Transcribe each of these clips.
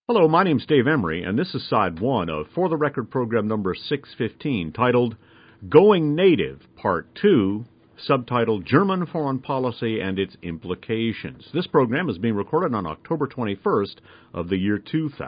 Hello, my name's Dave Emery, and this is Side 1 of For the Record program number 615, titled Going Native, Part 2, subtitled German Foreign Policy and Its Implications. This program is being recorded on October 21st of the year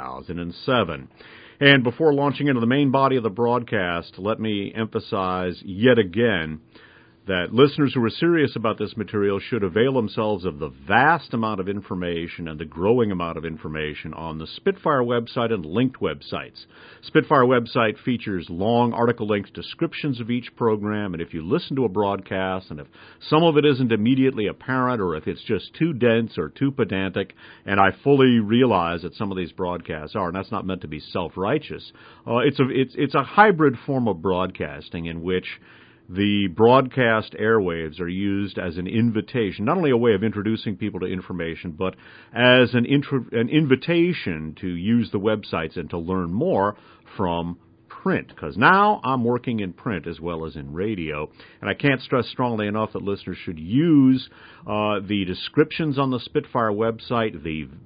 2007. And before launching into the main body of the broadcast, let me emphasize yet again that listeners who are serious about this material should avail themselves of the vast amount of information and the growing amount of information on the Spitfire website and linked websites. Spitfire website features long article-length descriptions of each program, and if you listen to a broadcast and if some of it isn't immediately apparent or if it's just too dense or too pedantic, and I fully realize that some of these broadcasts are, and that's not meant to be self-righteous, it's a hybrid form of broadcasting in which the broadcast airwaves are used as an invitation, not only a way of introducing people to information, but as an invitation to use the websites and to learn more from print, because now I'm working in print as well as in radio, and I can't stress strongly enough that listeners should use the descriptions on the Spitfire website,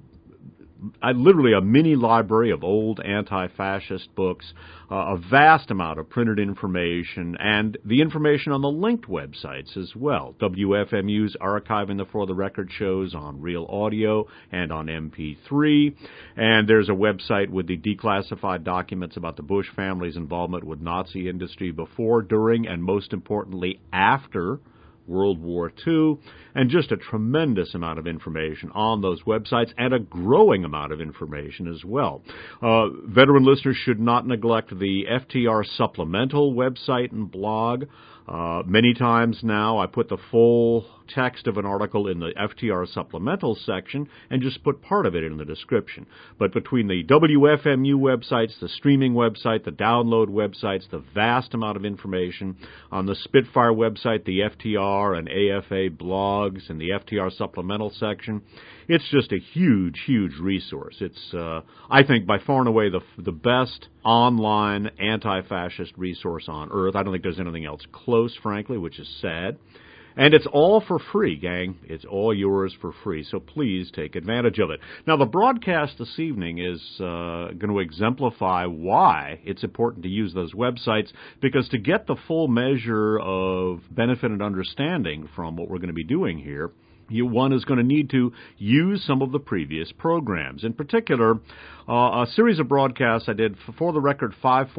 literally a mini library of old anti-fascist books, a vast amount of printed information, and the information on the linked websites as well. WFMU's archiving the For the Record shows on Real Audio and on MP3, and there's a website with the declassified documents about the Bush family's involvement with Nazi industry before, during, and most importantly, after World War II, and just a tremendous amount of information on those websites and a growing amount of information as well. Veteran listeners should not neglect the FTR Supplemental website and blog. Many times now I put the full text of an article in the FTR Supplemental section and just put part of it in the description. But between the WFMU websites, the streaming website, the download websites, the vast amount of information on the Spitfire website, the FTR and AFA blogs, and the FTR Supplemental section, it's just a huge, huge resource. It's, I think, by far and away the best online anti-fascist resource on earth. I don't think there's anything else close, frankly, which is sad. And it's all for free, gang. It's all yours for free, so please take advantage of it. Now, the broadcast this evening is going to exemplify why it's important to use those websites, because to get the full measure of benefit and understanding from what we're going to be doing here, one is going to need to use some of the previous programs. In particular, a series of broadcasts I did For the Record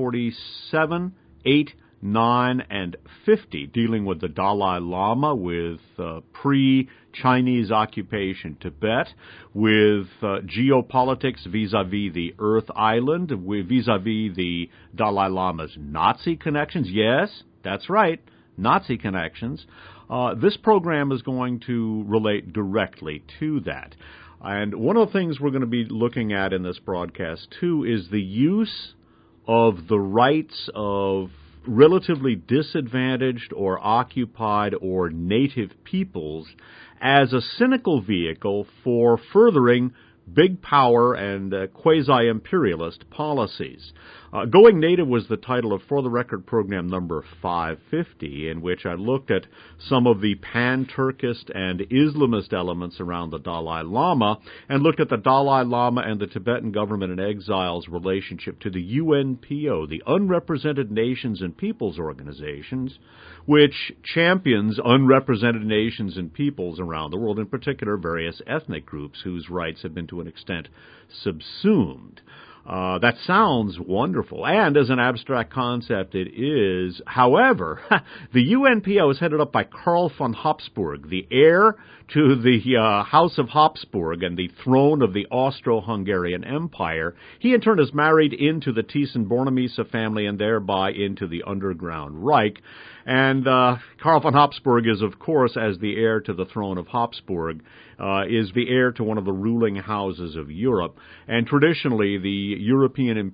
547, 8, 9, and 50, dealing with the Dalai Lama, with pre-Chinese occupation Tibet, with geopolitics vis-a-vis the Earth Island, vis-a-vis the Dalai Lama's Nazi connections. Yes, that's right, Nazi connections. This program is going to relate directly to that. And one of the things we're going to be looking at in this broadcast, too, is the use of the rights of relatively disadvantaged or occupied or native peoples as a cynical vehicle for furthering big power and quasi-imperialist policies. Going Native was the title of For the Record program number 550, in which I looked at some of the pan-Turkist and Islamist elements around the Dalai Lama, and looked at the Dalai Lama and the Tibetan government in exile's relationship to the UNPO, the Unrepresented Nations and Peoples Organizations, which champions unrepresented nations and peoples around the world, in particular various ethnic groups whose rights have been to an extent subsumed. That sounds wonderful, and as an abstract concept it is. However, the UNPO is headed up by Karl von Habsburg, the heir to the House of Habsburg and the throne of the Austro-Hungarian Empire. He in turn is married into the Thyssen-Bornemisza family and thereby into the Underground Reich. And Karl von Habsburg is, of course, as the heir to the throne of Habsburg, is the heir to one of the ruling houses of Europe. And traditionally, the European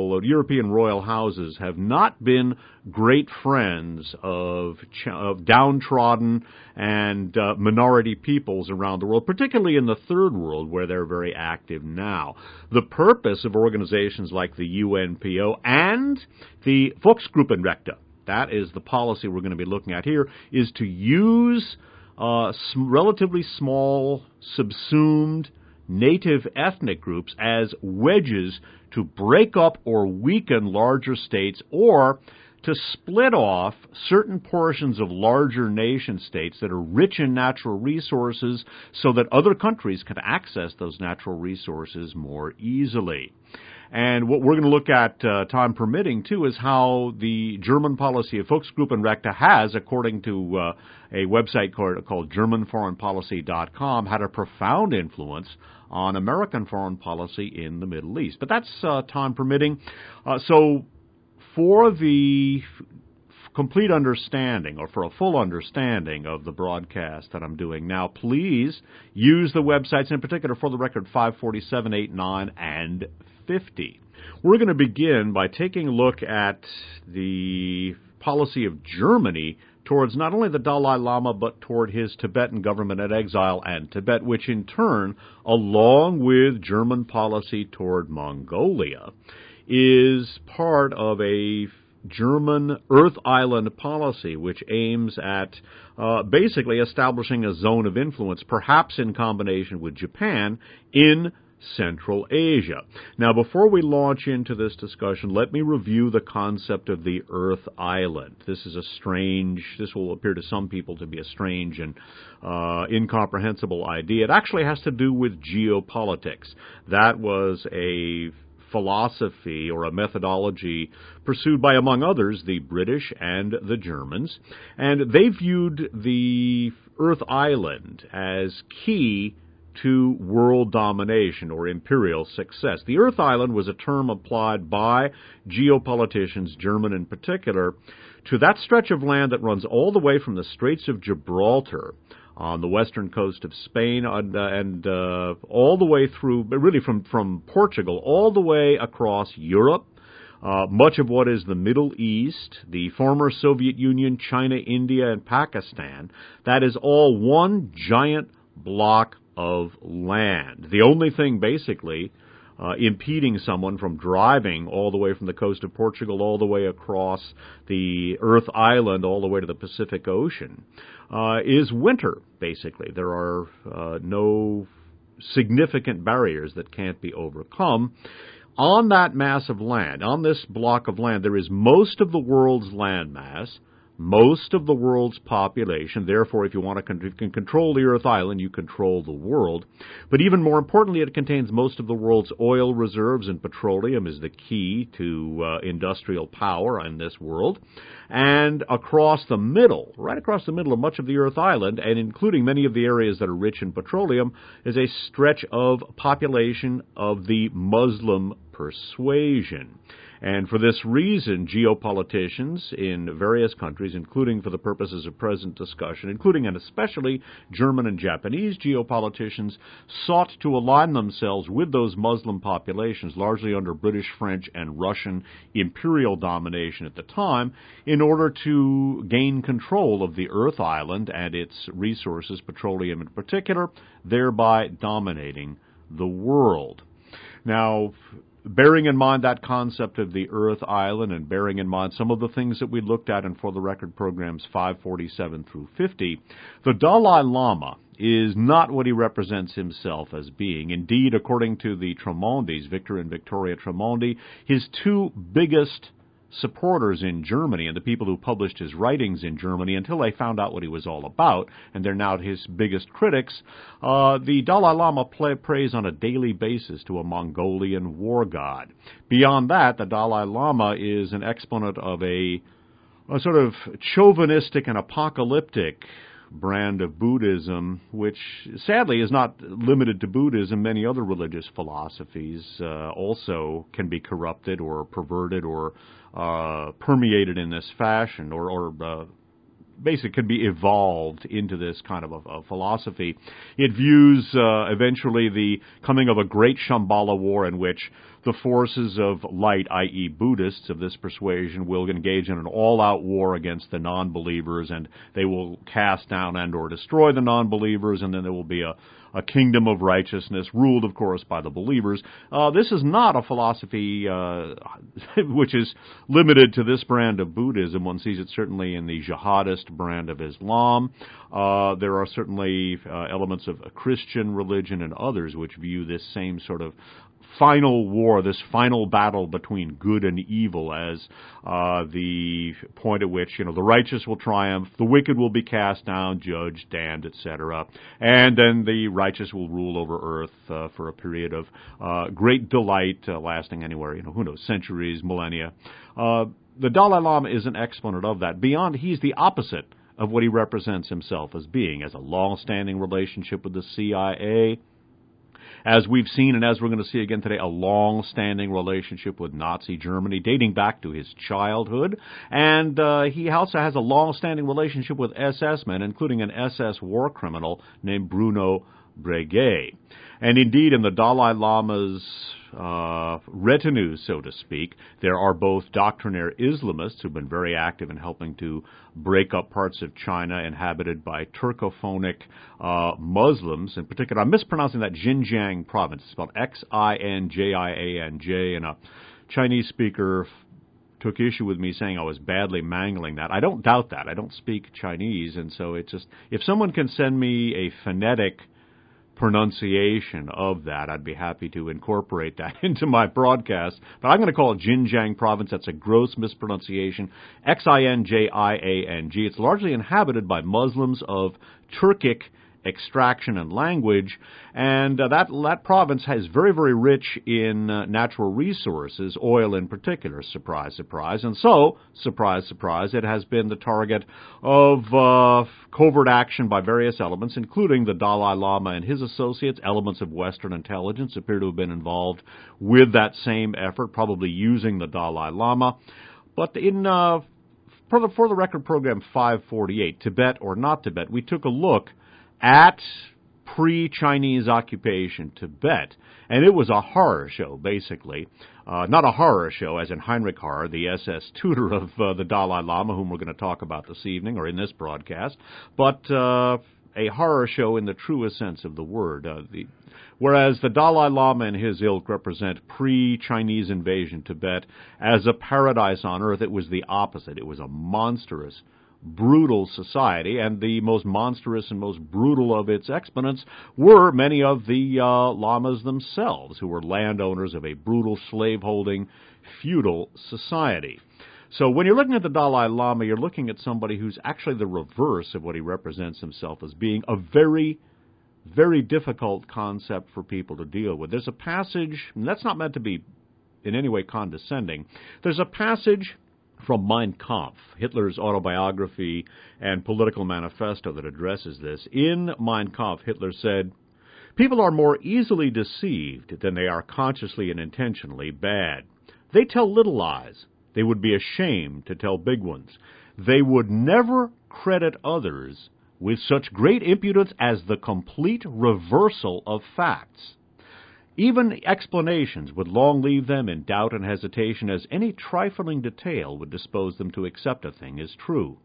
royal houses have not been great friends of downtrodden and minority peoples around the world, particularly in the Third World, where they're very active now. The purpose of organizations like the UNPO and the Volksgruppenrechte, that is the policy we're going to be looking at here, is to use relatively small, subsumed native ethnic groups as wedges to break up or weaken larger states, or to split off certain portions of larger nation states that are rich in natural resources so that other countries can access those natural resources more easily. And what we're going to look at, time permitting, too, is how the German policy of Volksgruppenrechte has, according to a website called GermanForeignPolicy.com, had a profound influence on American foreign policy in the Middle East. But that's time permitting. So for the complete understanding, or for a full understanding of the broadcast that I'm doing now, please use the websites, in particular, For the Record 547, 89, and 50. We're going to begin by taking a look at the policy of Germany towards not only the Dalai Lama, but toward his Tibetan government in exile and Tibet, which in turn, along with German policy toward Mongolia, is part of a German Earth Island policy, which aims at basically establishing a zone of influence, perhaps in combination with Japan, in Central Asia. Now, before we launch into this discussion, let me review the concept of the Earth Island. This will appear to some people to be a strange and incomprehensible idea. It actually has to do with geopolitics. That was a philosophy or a methodology pursued by, among others, the British and the Germans, and they viewed the Earth Island as key to world domination or imperial success. The Earth Island was a term applied by geopoliticians, German in particular, to that stretch of land that runs all the way from the Straits of Gibraltar on the western coast of Spain and all the way through, really from Portugal, all the way across Europe, much of what is the Middle East, the former Soviet Union, China, India, and Pakistan. That is all one giant block of land. The only thing, basically, impeding someone from driving all the way from the coast of Portugal all the way across the Earth Island all the way to the Pacific Ocean is winter, basically. There are no significant barriers that can't be overcome. On that mass of land, on this block of land, there is most of the world's landmass, most of the world's population. Therefore, if you want to can control the Earth Island, you control the world. But even more importantly, it contains most of the world's oil reserves, and petroleum is the key to industrial power in this world. And across the middle, right across the middle of much of the Earth Island, and including many of the areas that are rich in petroleum, is a stretch of population of the Muslim persuasion. And for this reason, geopoliticians in various countries, including for the purposes of present discussion, including and especially German and Japanese geopoliticians, sought to align themselves with those Muslim populations, largely under British, French, and Russian imperial domination at the time, in order to gain control of the Earth Island and its resources, petroleum in particular, thereby dominating the world. Now, bearing in mind that concept of the Earth Island and bearing in mind some of the things that we looked at in For the Record programs 547 through 50, the Dalai Lama is not what he represents himself as being. Indeed, according to the Tremondis, Victor and Victoria Tremondi, his two biggest supporters in Germany and the people who published his writings in Germany until they found out what he was all about, and they're now his biggest critics, the Dalai Lama prays on a daily basis to a Mongolian war god. Beyond that, the Dalai Lama is an exponent of a sort of chauvinistic and apocalyptic brand of Buddhism, which sadly is not limited to Buddhism. Many other religious philosophies also can be corrupted or perverted or permeated in this fashion, or basically can be evolved into this kind of a philosophy. It views eventually the coming of a great Shambhala war in which the forces of light, i.e. Buddhists of this persuasion, will engage in an all-out war against the non-believers, and they will cast down and or destroy the non-believers, and then there will be a a kingdom of righteousness, ruled, of course, by the believers. This is not a philosophy which is limited to this brand of Buddhism. One sees it certainly in the jihadist brand of Islam. There are certainly elements of a Christian religion and others which view this same sort of final war, this final battle between good and evil as the point at which, the righteous will triumph, the wicked will be cast down, judged, damned, etc. And then the righteous will rule over earth for a period of great delight lasting anywhere, who knows, centuries, millennia. The Dalai Lama is an exponent of that. Beyond, he's the opposite of what he represents himself as being, as a long-standing relationship with the CIA, as we've seen and as we're going to see again today, a long-standing relationship with Nazi Germany dating back to his childhood. And he also has a long-standing relationship with SS men, including an SS war criminal named Bruno Breguet. And indeed, in the Dalai Lama's retinue, so to speak, there are both doctrinaire Islamists who've been very active in helping to break up parts of China inhabited by Turcophonic Muslims. In particular, I'm mispronouncing that Xinjiang province. It's spelled Xinjianj, and a Chinese speaker took issue with me saying I was badly mangling that. I don't doubt that. I don't speak Chinese, and so it's just, if someone can send me a phonetic pronunciation of that, I'd be happy to incorporate that into my broadcast. But I'm going to call it Xinjiang province. That's a gross mispronunciation. Xinjiang. It's largely inhabited by Muslims of Turkic extraction and language, and that province is very, very rich in natural resources, oil in particular, surprise, surprise. And so, surprise, surprise, it has been the target of covert action by various elements, including the Dalai Lama and his associates. Elements of Western intelligence appear to have been involved with that same effort, probably using the Dalai Lama. But in for the record program 548, Tibet or not Tibet, we took a look at pre-Chinese occupation Tibet, and it was a horror show, basically. Not a horror show, as in Heinrich Harrer, the SS tutor of the Dalai Lama, whom we're going to talk about this evening, or in this broadcast, but a horror show in the truest sense of the word. Whereas the Dalai Lama and his ilk represent pre-Chinese invasion Tibet as a paradise on earth, it was the opposite. It was a monstrous, brutal society, and the most monstrous and most brutal of its exponents were many of the lamas themselves, who were landowners of a brutal slaveholding feudal society. So when you're looking at the Dalai Lama, you're looking at somebody who's actually the reverse of what he represents himself as being, a very, very difficult concept for people to deal with. There's a passage, and that's not meant to be in any way condescending, there's a passage from Mein Kampf, Hitler's autobiography and political manifesto that addresses this. In Mein Kampf, Hitler said, "People are more easily deceived than they are consciously and intentionally bad. They tell little lies. They would be ashamed to tell big ones. They would never credit others with such great impudence as the complete reversal of facts. Even explanations would long leave them in doubt and hesitation, as any trifling detail would dispose them to accept a thing as true.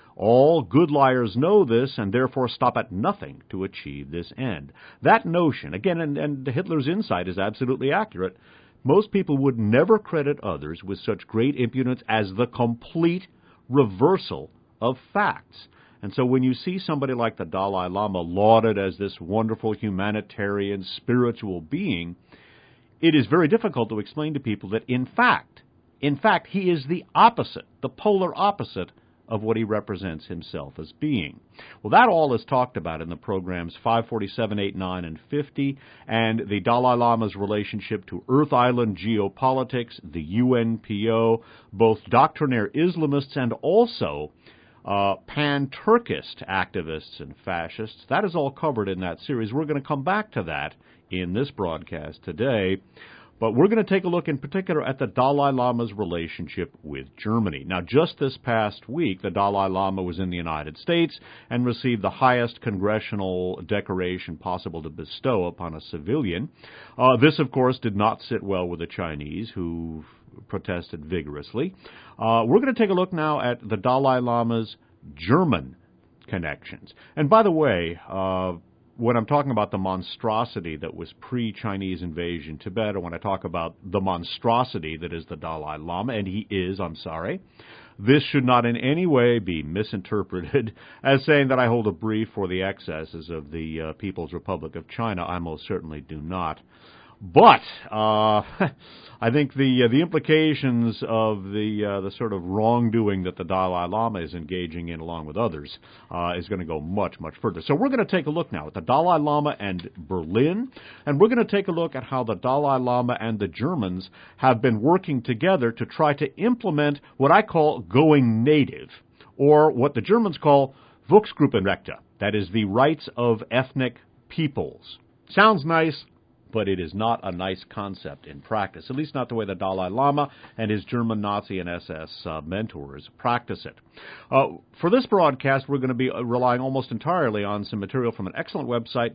All good liars know this, and therefore stop at nothing to achieve this end." That notion, again, and Hitler's insight is absolutely accurate, most people would never credit others with such great impudence as the complete reversal of facts. And so when you see somebody like the Dalai Lama lauded as this wonderful humanitarian, spiritual being, it is very difficult to explain to people that in fact, he is the opposite, the polar opposite of what he represents himself as being. Well, that all is talked about in the programs 547, 8, 9, and 50, and the Dalai Lama's relationship to Earth Island geopolitics, the UNPO, both doctrinaire Islamists and also pan-Turkist activists and fascists. That is all covered in that series. We're going to come back to that in this broadcast today, but we're going to take a look in particular at the Dalai Lama's relationship with Germany. Now, just this past week, the Dalai Lama was in the United States and received the highest congressional decoration possible to bestow upon a civilian. This, of course, did not sit well with the Chinese, who protested vigorously. We're going to take a look now at the Dalai Lama's German connections. And by the way, when I'm talking about the monstrosity that was pre-Chinese invasion Tibet, or when I talk about the monstrosity that is the Dalai Lama, and he is, I'm sorry, this should not in any way be misinterpreted as saying that I hold a brief for the excesses of the People's Republic of China. I most certainly do not. But I think the implications of the sort of wrongdoing that the Dalai Lama is engaging in, along with others, is going to go much, much further. So we're going to take a look now at the Dalai Lama and Berlin, and we're going to take a look at how the Dalai Lama and the Germans have been working together to try to implement what I call going native, or what the Germans call Volksgruppenrechte, that is, the rights of ethnic peoples. Sounds nice, but it is not a nice concept in practice, at least not the way the Dalai Lama and his German Nazi and SS mentors practice it. For this broadcast, we're going to be relying almost entirely on some material from an excellent website,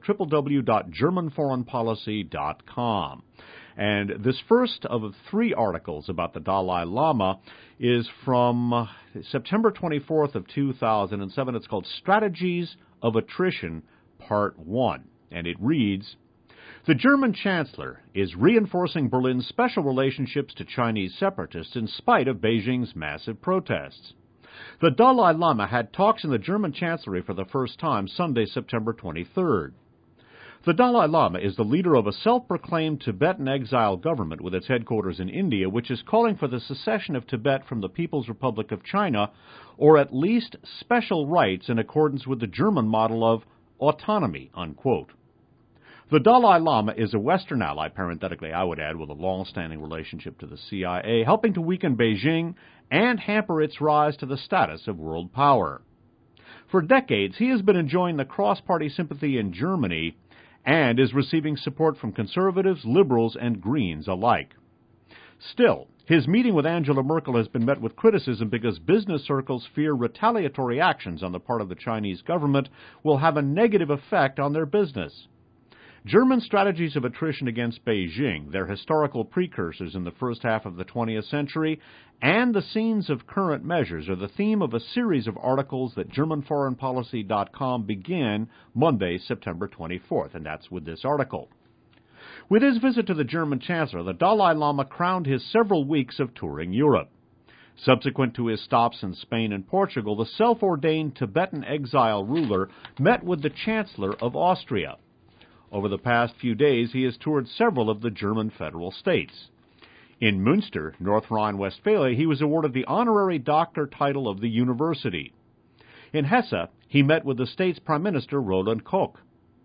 www.germanforeignpolicy.com. And this first of 3 articles about the Dalai Lama is from September 24th of 2007. It's called Strategies of Attrition, Part 1. And it reads, "The German Chancellor is reinforcing Berlin's special relationships to Chinese separatists in spite of Beijing's massive protests. The Dalai Lama had talks in the German Chancellery for the first time Sunday, September 23rd. The Dalai Lama is the leader of a self-proclaimed Tibetan exile government with its headquarters in India, which is calling for the secession of Tibet from the People's Republic of China, or at least special rights in accordance with the German model of autonomy," unquote. The Dalai Lama is a Western ally, parenthetically I would add, with a long-standing relationship to the CIA, helping to weaken Beijing and hamper its rise to the status of world power. For decades, he has been enjoying the cross-party sympathy in Germany and is receiving support from conservatives, liberals, and Greens alike. Still, his meeting with Angela Merkel has been met with criticism because business circles fear retaliatory actions on the part of the Chinese government will have a negative effect on their business. German strategies of attrition against Beijing, their historical precursors in the first half of the 20th century, and the scenes of current measures are the theme of a series of articles that GermanForeignPolicy.com began Monday, September 24th, and that's with this article. With his visit to the German Chancellor, the Dalai Lama crowned his several weeks of touring Europe. Subsequent to his stops in Spain and Portugal, the self-ordained Tibetan exile ruler met with the Chancellor of Austria. Over the past few days, he has toured several of the German federal states. In Münster, North Rhine-Westphalia, he was awarded the honorary doctor title of the university. In Hesse, he met with the state's Prime Minister, Roland Koch.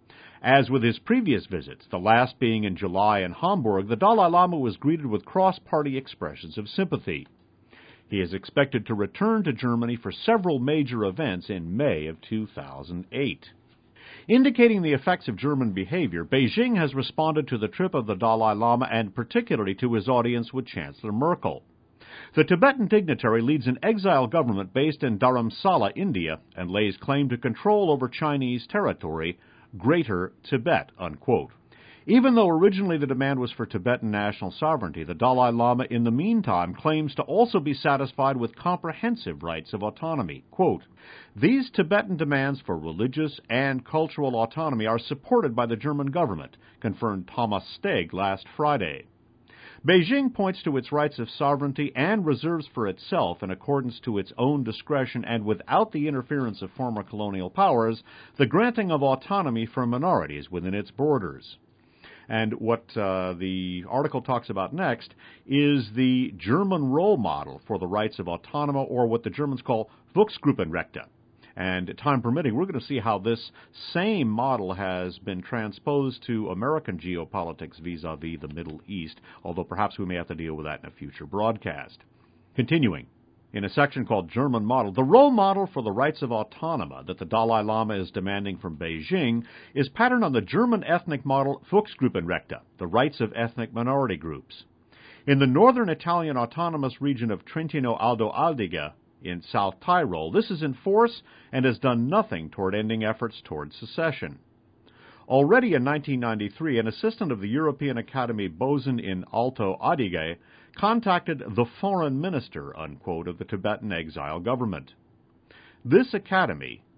As with his previous visits, the last being in July in Hamburg, the Dalai Lama was greeted with cross-party expressions of sympathy. He is expected to return to Germany for several major events in May of 2008. Indicating the effects of German behavior, Beijing has responded to the trip of the Dalai Lama and particularly to his audience with Chancellor Merkel. The Tibetan dignitary leads an exile government based in Dharamsala, India, and lays claim to control over Chinese territory, Greater Tibet, unquote. Even though originally the demand was for Tibetan national sovereignty, the Dalai Lama in the meantime claims to also be satisfied with comprehensive rights of autonomy. Quote, "These Tibetan demands for religious and cultural autonomy are supported by the German government," confirmed Thomas Steg last Friday. Beijing points to its rights of sovereignty and reserves for itself, in accordance to its own discretion and without the interference of former colonial powers, the granting of autonomy for minorities within its borders. And what the article talks about next is the German role model for the rights of autonomy, or what the Germans call Volksgruppenrechte. And time permitting, we're going to see how this same model has been transposed to American geopolitics vis-a-vis the Middle East, although perhaps we may have to deal with that in a future broadcast. Continuing. In a section called German Model, the role model for the rights of autonomy that the Dalai Lama is demanding from Beijing is patterned on the German ethnic model Volksgruppenrechte, the rights of ethnic minority groups. In the northern Italian autonomous region of Trentino-Alto Adige in South Tyrol, this is in force and has done nothing toward ending efforts toward secession. Already in 1993, an assistant of the European Academy Boson in Alto Adige contacted the foreign minister, unquote, of the Tibetan exile government. This academy,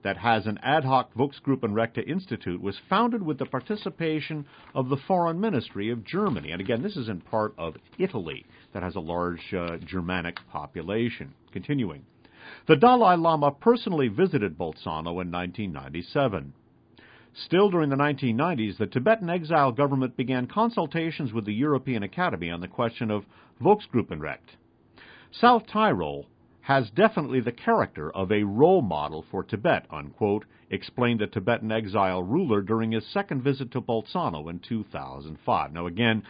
that has an ad hoc Volksgruppenrechte Institute was founded with the participation of the Foreign Ministry of Germany. And again, this is in part of Italy that has a large Germanic population. Continuing. The Dalai Lama personally visited Bolzano in 1997. Still during the 1990s, the Tibetan exile government began consultations with the European Academy on the question of Volksgruppenrecht. South Tyrol has definitely the character of a role model for Tibet, unquote, explained the Tibetan exile ruler during his second visit to Bolzano in 2005. Now again,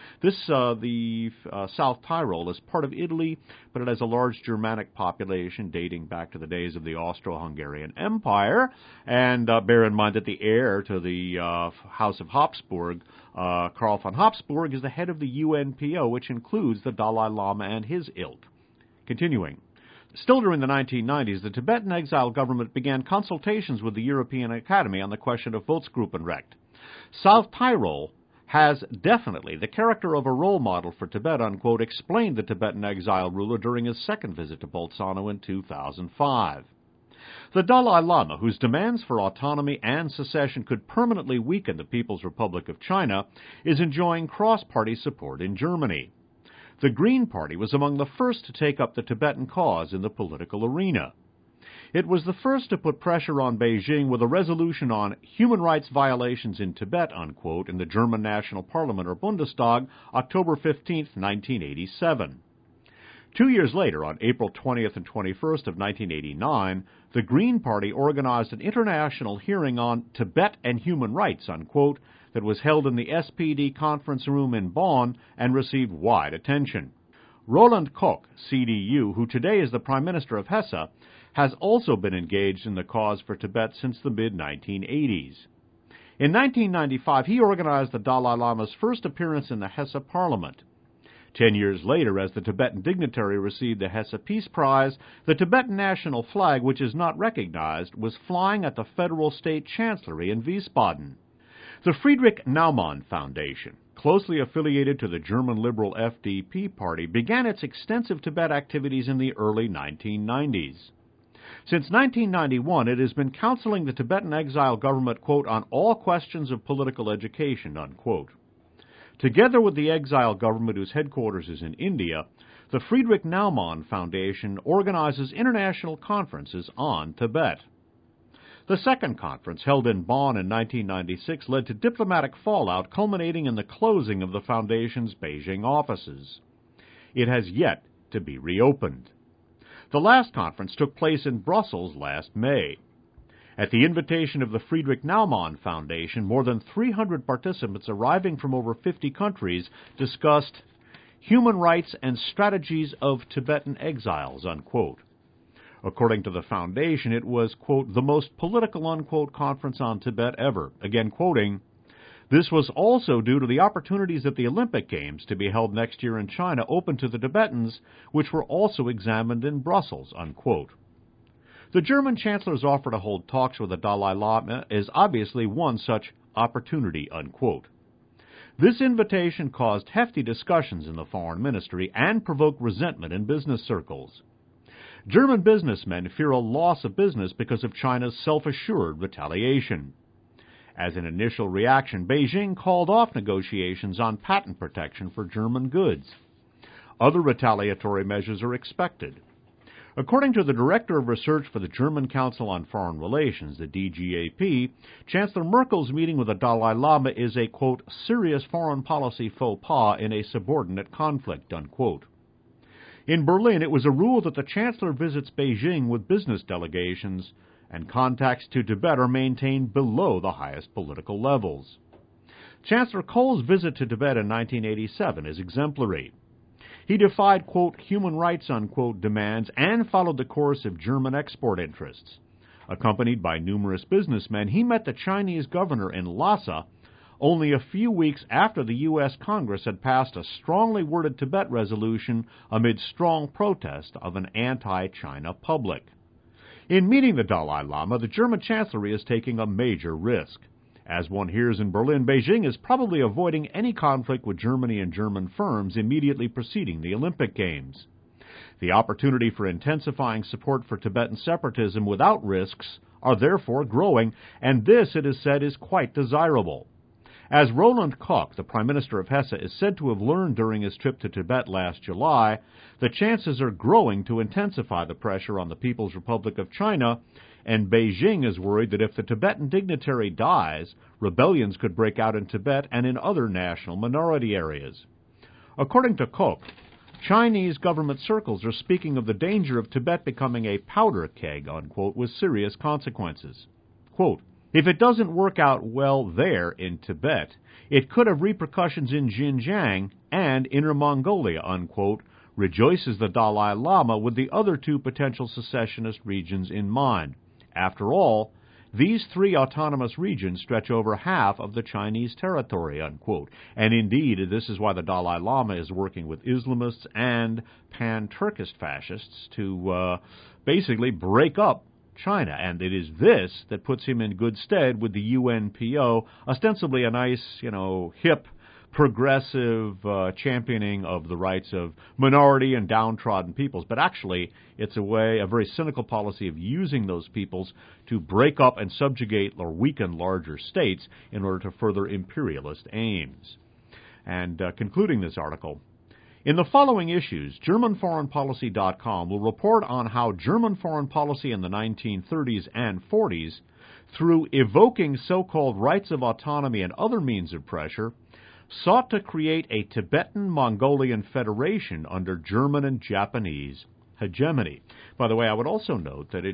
the South Tyrol is part of Italy, but it has a large Germanic population dating back to the days of the Austro-Hungarian Empire, and bear in mind that the heir to the House of Habsburg, Karl von Habsburg, is the head of the UNPO, which includes the Dalai Lama and his ilk. Continuing. Still during the 1990s, the Tibetan exile government began consultations with the European Academy on the question of Volksgruppenrecht. South Tyrol has definitely the character of a role model for Tibet, unquote, explained the Tibetan exile ruler during his second visit to Bolzano in 2005. The Dalai Lama, whose demands for autonomy and secession could permanently weaken the People's Republic of China, is enjoying cross-party support in Germany. The Green Party was among the first to take up the Tibetan cause in the political arena. It was the first to put pressure on Beijing with a resolution on human rights violations in Tibet, unquote, in the German National Parliament, or Bundestag, October 15, 1987. 2 years later, on April 20th and 21st of 1989, the Green Party organized an international hearing on Tibet and human rights, unquote, that was held in the SPD conference room in Bonn and received wide attention. Roland Koch, CDU, who today is the Prime Minister of Hesse, has also been engaged in the cause for Tibet since the mid-1980s. In 1995, he organized the Dalai Lama's first appearance in the Hesse Parliament. 10 years later, as the Tibetan dignitary received the Hesse Peace Prize, the Tibetan national flag, which is not recognized, was flying at the Federal State Chancellery in Wiesbaden. The Friedrich Naumann Foundation, closely affiliated to the German liberal FDP party, began its extensive Tibet activities in the early 1990s. Since 1991, it has been counseling the Tibetan exile government, quote, on all questions of political education, unquote. Together with the exile government, whose headquarters is in India, the Friedrich Naumann Foundation organizes international conferences on Tibet. The second conference, held in Bonn in 1996, led to diplomatic fallout, culminating in the closing of the Foundation's Beijing offices. It has yet to be reopened. The last conference took place in Brussels last May. At the invitation of the Friedrich Naumann Foundation, more than 300 participants arriving from over 50 countries discussed human rights and strategies of Tibetan exiles, unquote. According to the Foundation, it was, quote, the most political, unquote, conference on Tibet ever. Again, quoting, this was also due to the opportunities at the Olympic Games to be held next year in China open to the Tibetans, which were also examined in Brussels, unquote. The German Chancellor's offer to hold talks with the Dalai Lama is obviously one such opportunity, unquote. This invitation caused hefty discussions in the Foreign Ministry and provoked resentment in business circles. German businessmen fear a loss of business because of China's self-assured retaliation. As an initial reaction, Beijing called off negotiations on patent protection for German goods. Other retaliatory measures are expected. According to the Director of Research for the German Council on Foreign Relations, the DGAP, Chancellor Merkel's meeting with the Dalai Lama is a, quote, serious foreign policy faux pas in a subordinate conflict, unquote. In Berlin, it was a rule that the Chancellor visits Beijing with business delegations, and contacts to Tibet are maintained below the highest political levels. Chancellor Kohl's visit to Tibet in 1987 is exemplary. He defied, quote, human rights, unquote, demands and followed the course of German export interests. Accompanied by numerous businessmen, he met the Chinese governor in Lhasa only a few weeks after the U.S. Congress had passed a strongly worded Tibet resolution amid strong protest of an anti-China public. In meeting the Dalai Lama, the German Chancellery is taking a major risk. As one hears in Berlin, Beijing is probably avoiding any conflict with Germany and German firms immediately preceding the Olympic Games. The opportunity for intensifying support for Tibetan separatism without risks are therefore growing, and this, it is said, is quite desirable. As Roland Koch, the Prime Minister of Hesse, is said to have learned during his trip to Tibet last July, the chances are growing to intensify the pressure on the People's Republic of China, and Beijing is worried that if the Tibetan dignitary dies, rebellions could break out in Tibet and in other national minority areas. According to Koch, Chinese government circles are speaking of the danger of Tibet becoming a powder keg, unquote, with serious consequences. Quote, if it doesn't work out well there in Tibet, it could have repercussions in Xinjiang and Inner Mongolia, unquote, rejoices the Dalai Lama with the other two potential secessionist regions in mind. After all, these three autonomous regions stretch over half of the Chinese territory, unquote. And indeed, this is why the Dalai Lama is working with Islamists and pan-Turkist fascists to basically break up China. And it is this that puts him in good stead with the UNPO, ostensibly a nice, hip, progressive championing of the rights of minority and downtrodden peoples. But actually, it's a very cynical policy of using those peoples to break up and subjugate or weaken larger states in order to further imperialist aims. And concluding this article, in the following issues, GermanForeignPolicy.com will report on how German foreign policy in the 1930s and 40s, through evoking so-called rights of autonomy and other means of pressure, sought to create a Tibetan-Mongolian federation under German and Japanese hegemony. By the way, I would also note that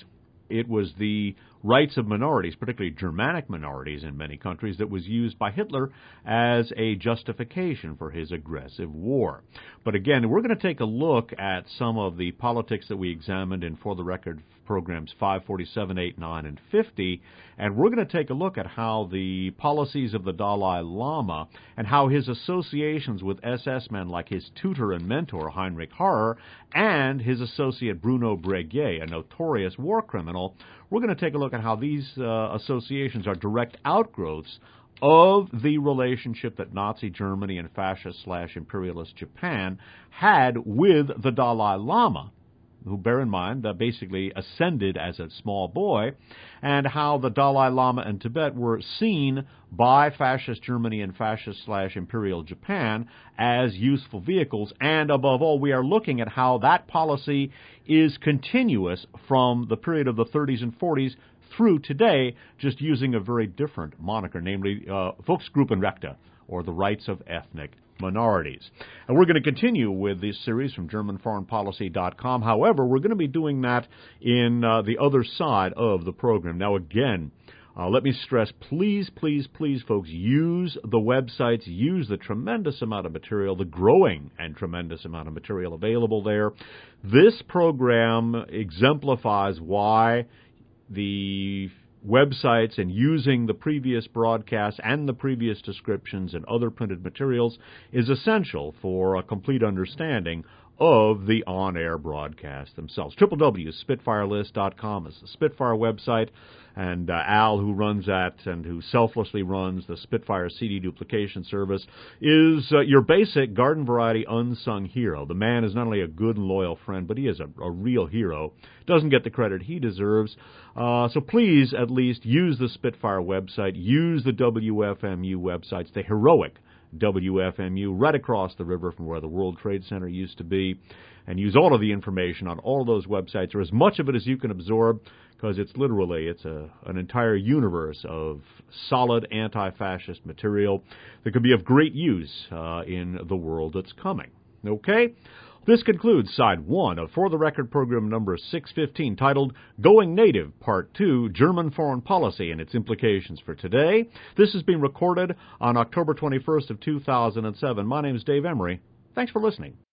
it was the rights of minorities, particularly Germanic minorities in many countries, that was used by Hitler as a justification for his aggressive war. But again, we're going to take a look at some of the politics that we examined in For the Record programs 547, 8, 9, and 50, and we're going to take a look at how the policies of the Dalai Lama and how his associations with SS men like his tutor and mentor Heinrich Harrer and his associate Bruno Breguet, a notorious war criminal, we're going to take a look at how these associations are direct outgrowths of the relationship that Nazi Germany and fascist/imperialist Japan had with the Dalai Lama, who, bear in mind, basically ascended as a small boy, and how the Dalai Lama and Tibet were seen by fascist Germany and fascist/imperial Japan as useful vehicles. And above all, we are looking at how that policy is continuous from the period of the 30s and 40s through today, just using a very different moniker, namely Volksgruppenrechte, or the rights of ethnic minorities. And we're going to continue with this series from GermanForeignPolicy.com. However, we're going to be doing that in the other side of the program. Now, again, let me stress, please, please, please, folks, use the websites, use the tremendous amount of material, the growing and tremendous amount of material available there. This program exemplifies why the websites and using the previous broadcasts and the previous descriptions and other printed materials is essential for a complete understanding of the on-air broadcasts themselves. www.spitfirelist.com is the Spitfire website, and Al, who runs that and who selflessly runs the Spitfire CD duplication service, is your basic garden variety unsung hero. The man is not only a good and loyal friend, but he is a real hero. Doesn't get the credit he deserves. So please at least use the Spitfire website, use the WFMU websites, the heroic WFMU right across the river from where the World Trade Center used to be, and use all of the information on all those websites, or as much of it as you can absorb, because it's an entire universe of solid anti-fascist material that could be of great use in the world that's coming. Okay? This concludes Side 1 of For the Record program number 615, titled Going Native, Part 2, German Foreign Policy and Its Implications for Today. This is being recorded on October 21st of 2007. My name is Dave Emery. Thanks for listening.